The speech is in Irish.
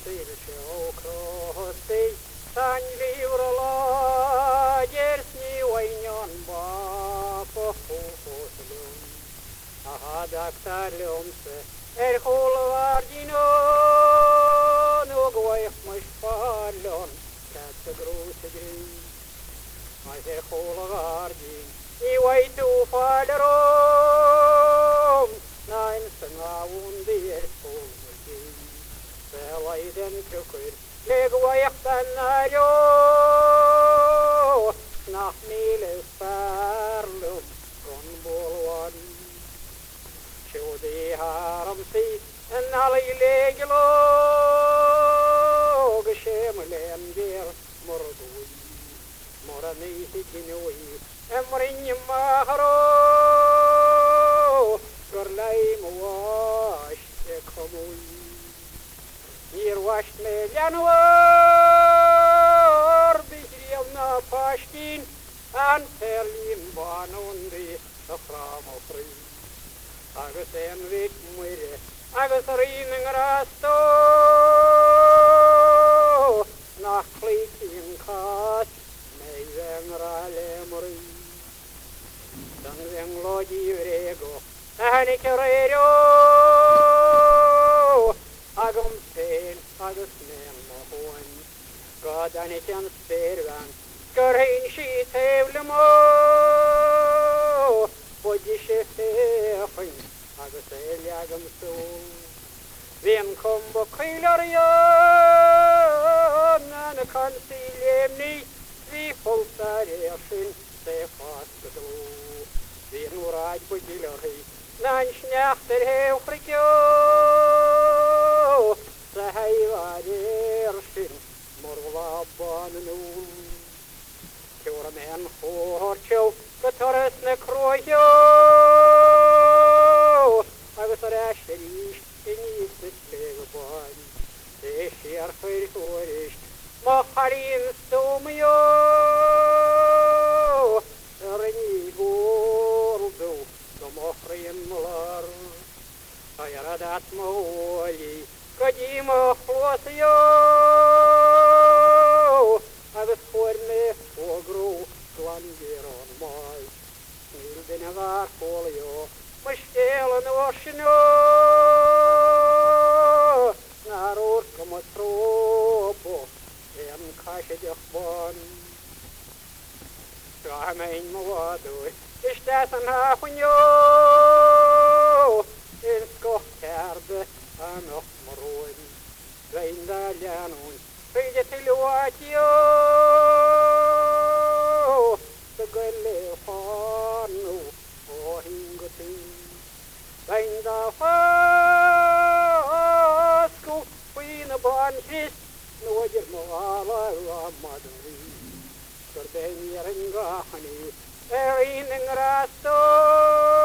Silsio krosti, san livrala, jersni wainyon ba po puslum. Adaktarlumse, hulvardino, nugwaif mashpallon, kat grusegri. Mas hulvardin, iwaitu falrom, nein sangawundir fulmugin. Selaiden kukur, legwaif tanaryo, nach miles parlum, gonbolwan. Shodi haramsi, en alileglo, gshemlen der mordui, morani hikinoi, emrin mahro, gorlai muash ekhamui. Hier washt me januar, bijrievna pashtin, an perlim banundi, saframofri. Agus en vit muire, agus rin rasto, nach klik in kat, mei ven ralemri. Dan ven logi vrego, anik rero, agum pen, agus men mohon, god aniken spervan, skarhin shit hevlemo, podishe fefin, agus eliagam so. Vem kom bo kylarian, an kansilemni, vi foltar ersin, se fast do. Vem uraj bo gilari, nan schnachter heufrikjo, se heivar ersin, morla banenul. Kjora men hårtjo, Gatares ne krojo, agus rasterish init legban, desher khorish, maharin stomyo, reni gordo, domofrin lar, ayaradat moli, kadimo khosyo, agus forme fogro. Langeron mai, nilden var polio, mashelen oshno, naror como tropo, en kashe jachban. Ramein moado, istasan hafunyo, en skoherde, anoch maroin, reindaljanon, fide tiluatio. Gale fanu ohingoti Bainda fasku Pina banhis Nuajer noala ramadari Kardeni rengahani Erin rasto